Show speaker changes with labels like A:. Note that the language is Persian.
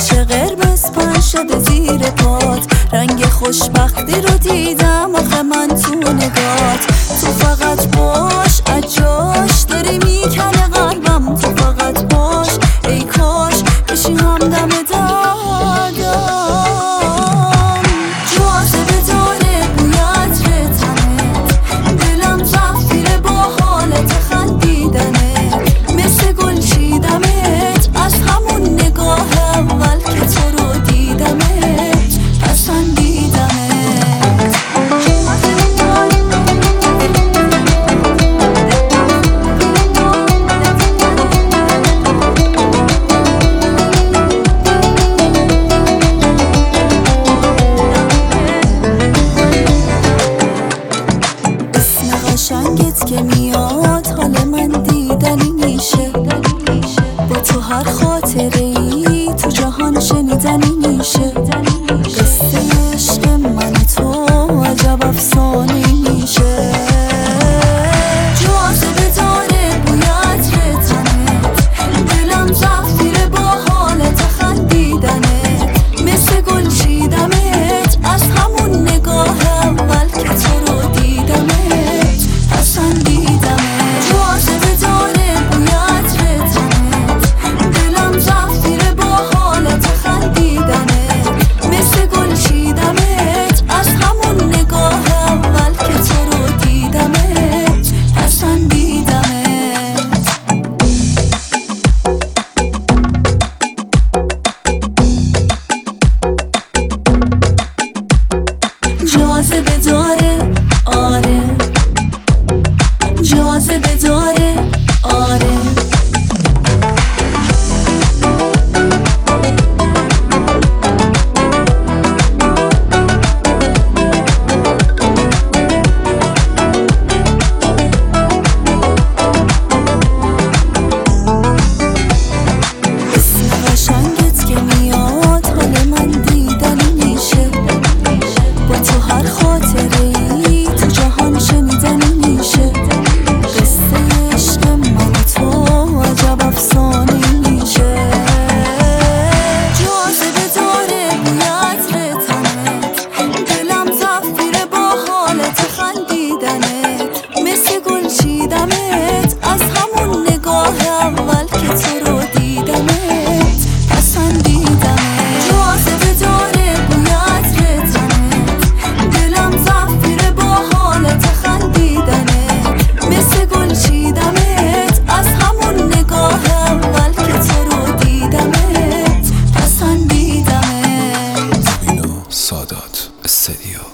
A: چه قرمز پن شده زیر پات، رنگ خوشبختی رو دیدم آخه من تو نگات. تو فقط باش اجاش داری میکنه قلبم، تو فقط باش ای کاش بشی همدم دادم. جاذبه داره بوی عطر تنت، دلم زفیره با حالت خندیدنت، مثل گل چیدمت از همون نگاه اول که تو رو دیدمت پسندیدمت. قشنگت که میاد حال من دیدنی میشه، با تو هر خاطره ای تو جهان شنیدنی میشه. قصه عشق من تو عجب افسانه میشه. جاذبه داره بوی عطر تنت، دلم زفیره با حالت خندیدنت، مثل گل چیدمت از همون نگاه اول که تو رو دیدمت پسندیدمت. جاذبه داره بوی عطر تنت، دلم زفیره با حالت خندیدنت، مثل گل چیدمت از همون نگاه اول که تو رو دیدمت پسندیدمت. جاذبه داره آره، جاذبه داره آره. اسم قشنگت که میاد حال من دیدنی میشه، با تو هر خاطره ای تو جهان شنیدنی میشه. قصه عشق من تو عجب افسانه میشه. جاذبه داره بوی عطر تنت، دلم زفیره با حالت خندیدنت، مثل گل چیدمت از همون نگاه اول که تو رو دیدمت پسندیدمت. جاذبه داره بوی عطر تنت، دلم زفیره با حالت خندیدنت، مثل گل چیدمت از همون نگاه اول که تو رو دیدمت پسندیدمت.
B: اینو سادات استدیو.